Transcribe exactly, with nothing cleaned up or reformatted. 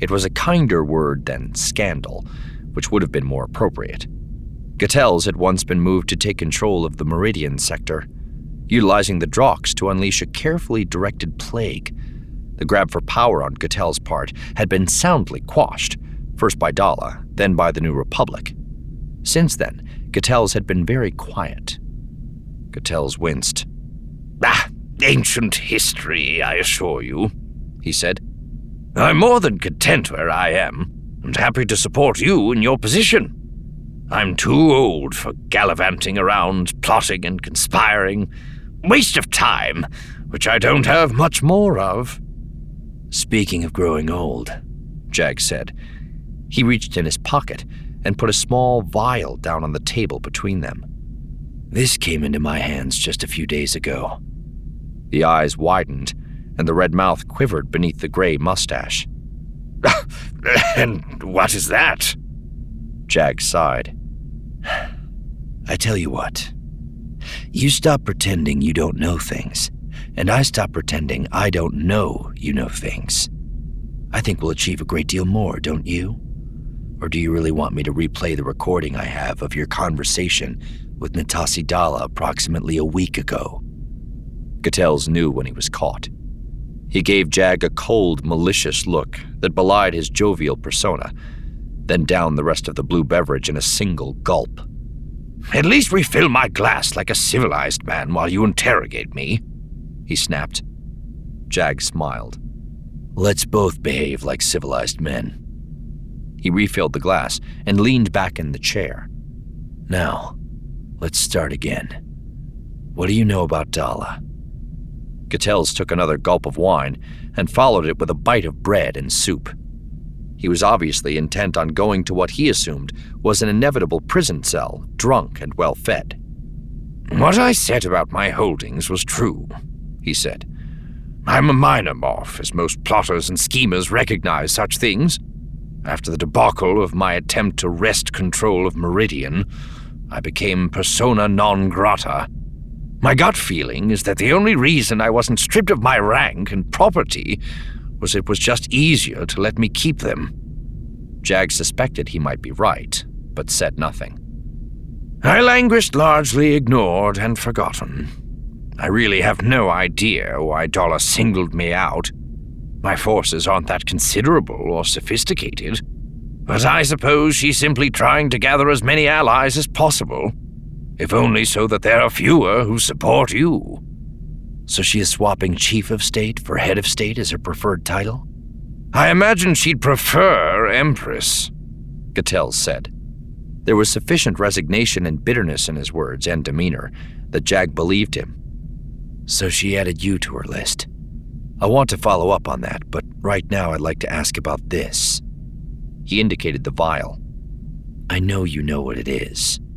It was a kinder word than scandal, which would have been more appropriate. Gatels had once been moved to take control of the Meridian sector, utilizing the Drox to unleash a carefully directed plague. The grab for power on Gatels' part had been soundly quashed, first by Dala, then by the New Republic. Since then, Gatels had been very quiet. Gatels winced. Ah, ancient history, I assure you, he said. I'm more than content where I am, and happy to support you in your position. I'm too old for gallivanting around, plotting and conspiring. Waste of time, which I don't have much more of. Speaking of growing old, Jag said. He reached in his pocket and put a small vial down on the table between them. This came into my hands just a few days ago. The eyes widened, and the red mouth quivered beneath the gray mustache. And what is that? Jag sighed. I tell you what. You stop pretending you don't know things, and I stop pretending I don't know you know things. I think we'll achieve a great deal more, don't you? Or do you really want me to replay the recording I have of your conversation with Natasi Dala approximately a week ago? Gatels knew when he was caught. He gave Jag a cold, malicious look that belied his jovial persona, then downed the rest of the blue beverage in a single gulp. At least refill my glass like a civilized man while you interrogate me, he snapped. Jag smiled. Let's both behave like civilized men. He refilled the glass and leaned back in the chair. Now, let's start again. What do you know about Dala? Gatels took another gulp of wine and followed it with a bite of bread and soup. He was obviously intent on going to what he assumed was an inevitable prison cell, drunk and well-fed. What I said about my holdings was true, he said. I'm a minor morph, as most plotters and schemers recognize such things. After the debacle of my attempt to wrest control of Meridian, I became persona non grata. My gut feeling is that the only reason I wasn't stripped of my rank and property was it was just easier to let me keep them. Jag suspected he might be right, but said nothing. I languished largely ignored and forgotten. I really have no idea why Dala singled me out. My forces aren't that considerable or sophisticated, but I suppose she's simply trying to gather as many allies as possible, if only so that there are fewer who support you. So she is swapping Chief of State for Head of State as her preferred title? I imagine she'd prefer Empress, Gatels said. There was sufficient resignation and bitterness in his words and demeanor that Jag believed him. So she added you to her list. I want to follow up on that, but right now I'd like to ask about this. He indicated the vial. I know you know what it is.